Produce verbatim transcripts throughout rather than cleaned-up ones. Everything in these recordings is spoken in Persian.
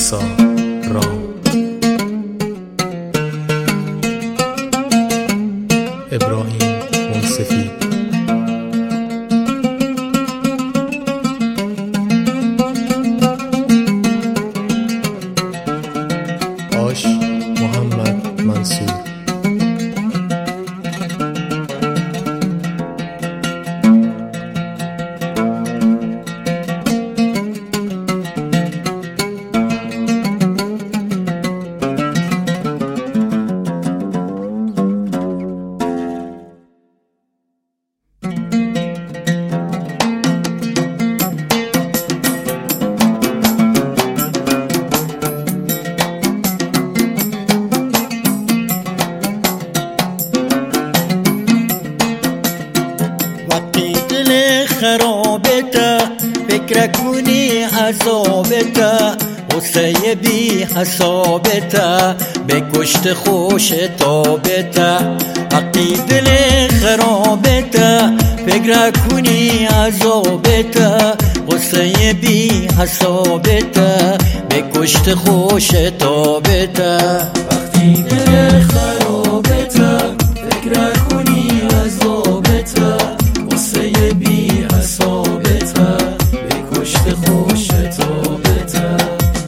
موسی رام، ابراهیم منصفی، آش محمد منصور. خرابته فکر کنی عذابته غصه بی حسابته به کشت خوش تابته وقتی دل خرابته فکر کنی عذابته غصه بی حسابته به کشت خوش تابته وقتی دل خرابته فکر کنی عذابته غصه بی حسابته به کشت خوش تابته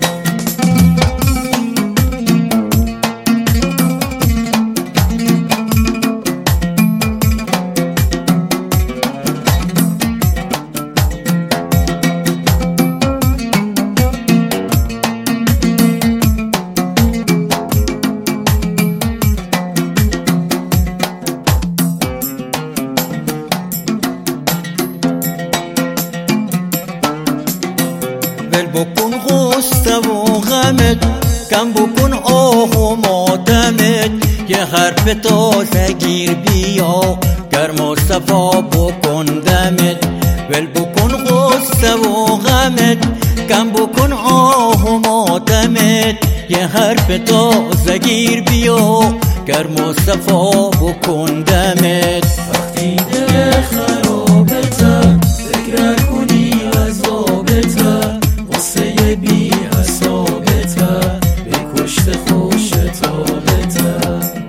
ول بکن غصه و غمت کم بکن آه و ماتمت یه حرف تازه گیر بیا گرم و صفا بکن دمت ول بکن غصه و غمت کم بکن آه و ماتمت یه حرف تازه گیر بیا گرم و صفا بکن دمت وقتی دل خرابته فکر کنی عذابته غصه بی حسابته به کشت خوش تابته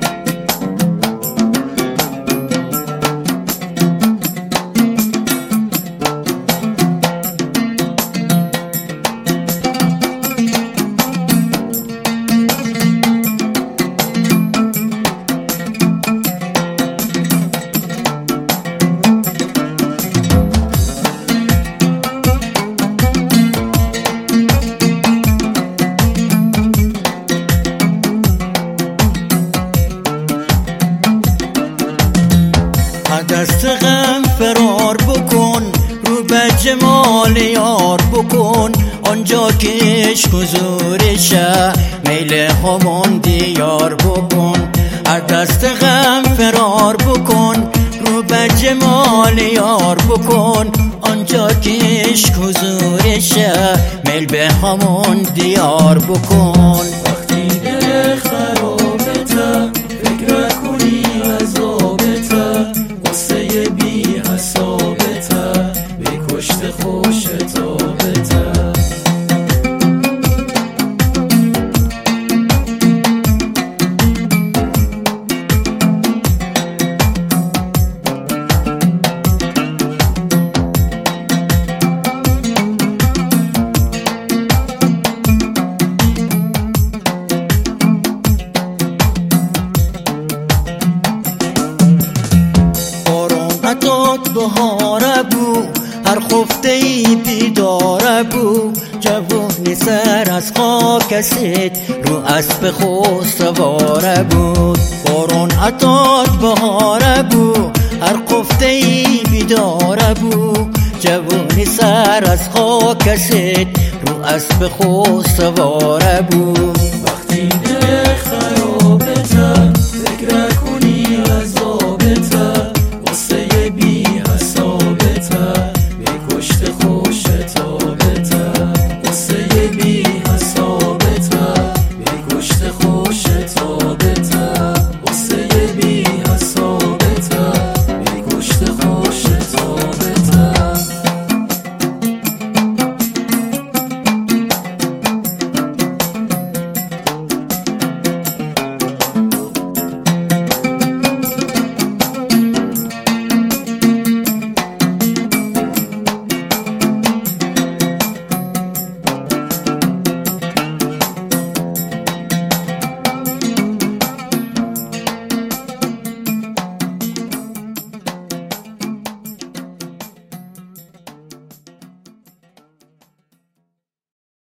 دست غم فرار بکن رو به جمال یار بکن آنجا که عشق حضورشه میل همان دیار بکن هر دست غم فرار بکن رو به جمال یار بکن آنجا که عشق حضورشه میل به همان دیار بکن وقتی دل خرابته فکر کنی عذابته غصه بی حسابته به کشت خوش تابته بهاره بو هر خفته ای بیداره بو جوانی سر از خاک سید رو اسب خود سواره بود بارون عطاد بهاره بو هر خفته ای بیداره بو جوانی سر از خاک سید رو اسب خود سواره بود وقتی دل خرابته